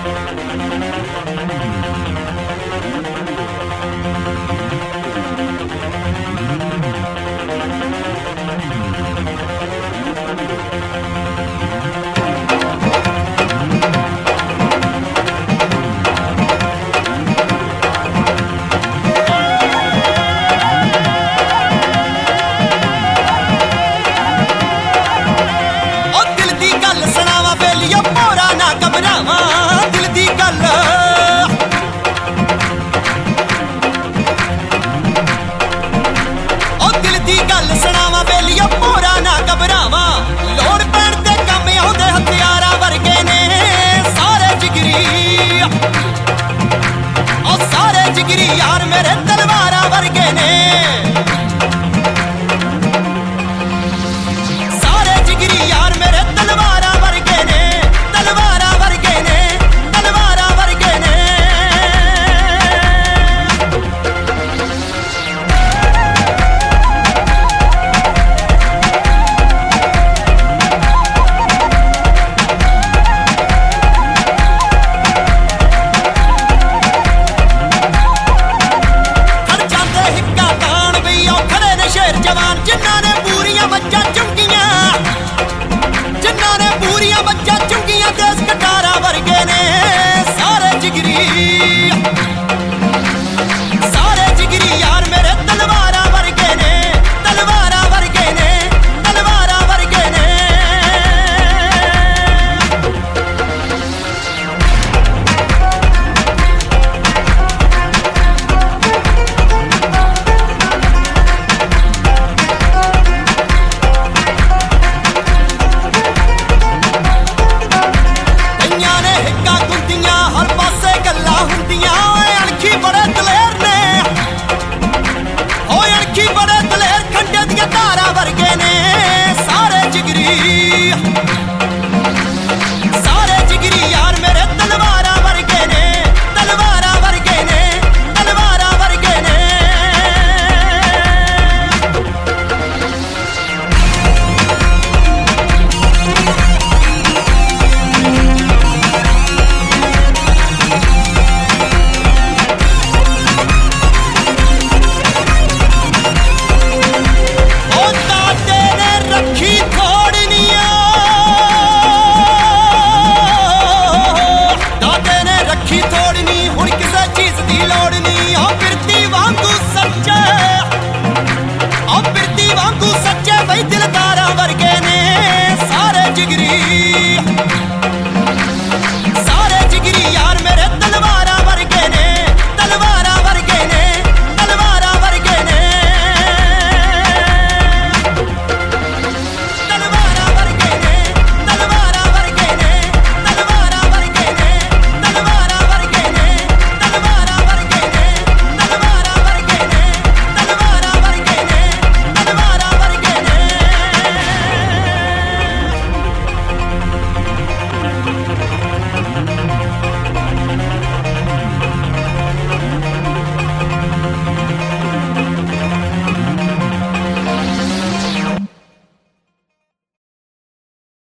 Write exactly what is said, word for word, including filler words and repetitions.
यार मेरे तलवारा वर्गे ने, सारे जिगरी यार मेरे तलवारा वर्गे ने, तलवारा वर्गे ने, तलवारा वर्गे ने। जवान जिन्ना ने पूरियां मज्जां चुंगियां, जिन्ना ने पूरियां मज्जां चुंगियां, देश कटारा वर्गे ने सारे जिगरी, सारे जिगरी यार मेरे तलवारा वर्गे ने, तलवारा वर्गे ने, तलवारा वर्गे ने। सच्चे भाई दिलदारा वर्गे ने।